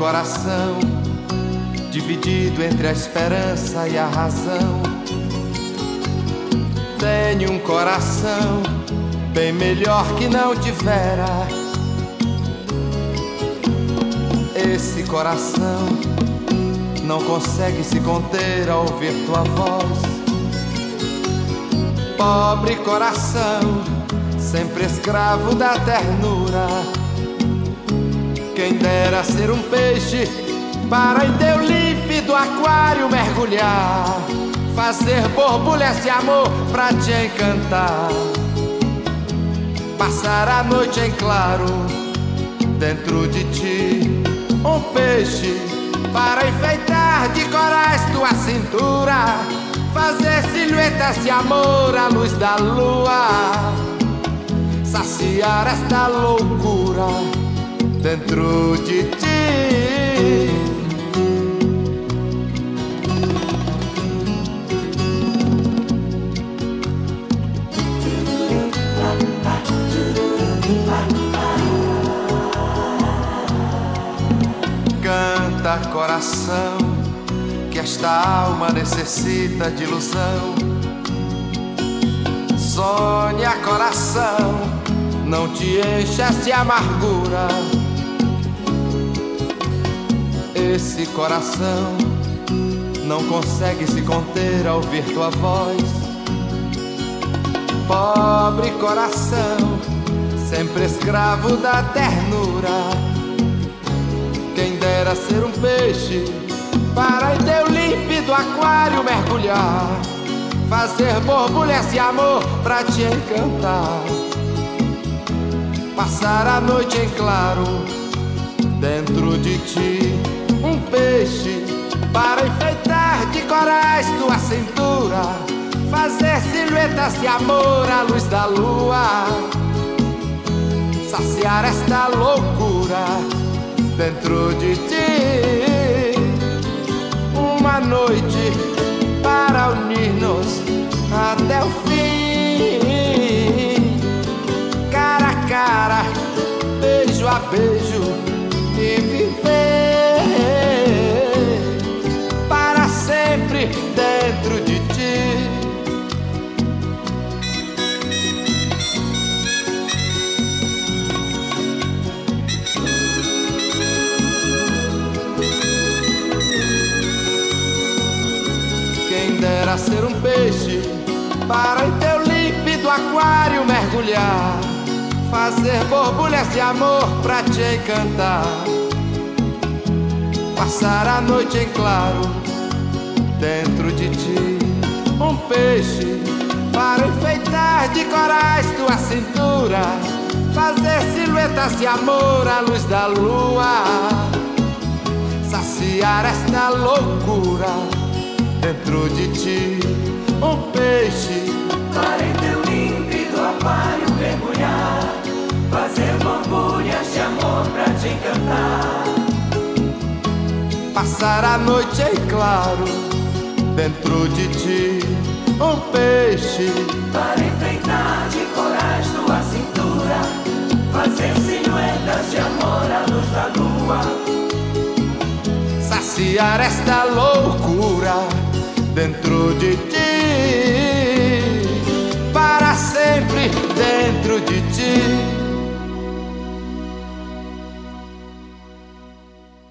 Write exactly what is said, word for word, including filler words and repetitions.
coração dividido entre a esperança e a razão. Tenho um coração bem melhor que não tivera. Esse coração não consegue se conter ao ouvir tua voz. Pobre coração, sempre escravo da ternura. Quem dera ser um peixe para em teu límpido aquário mergulhar, fazer borbulhas de amor pra te encantar, passar a noite em claro dentro de ti. Um peixe para enfeitar de corais tua cintura, fazer silhuetas de amor à luz da lua, saciar esta loucura dentro de ti. Canta, coração, que esta alma necessita de ilusão. Sonha, coração, não te enchas de amargura. Esse coração não consegue se conter ao ouvir tua voz. Pobre coração, sempre escravo da ternura. Quem dera ser um peixe para em teu límpido aquário mergulhar, fazer borbulhas de amor pra te encantar, passar a noite em claro dentro de ti. Um peixe para enfeitar de corais tua cintura, fazer silhuetas de amor à luz da lua, saciar esta loucura dentro de ti. Uma noite para unir-nos até o fim, cara a cara, beijo a beijo, e viver para sempre dentro de ti. Quem dera ser um peixe para em teu límpido aquário mergulhar, fazer borbulhas de amor pra te encantar, passar a noite em claro dentro de ti. Um peixe para enfeitar de corais tua cintura, fazer silhuetas de amor à luz da lua, saciar esta loucura dentro de ti. Um peixe para em teu límpido aquário mergulhar, fazer borbulhas de amor pra te encantar, passar a noite em claro dentro de ti. Um peixe para enfeitar de corais tua cintura, fazer silhuetas de amor à luz da lua, saciar esta loucura dentro de ti, para sempre dentro de ti.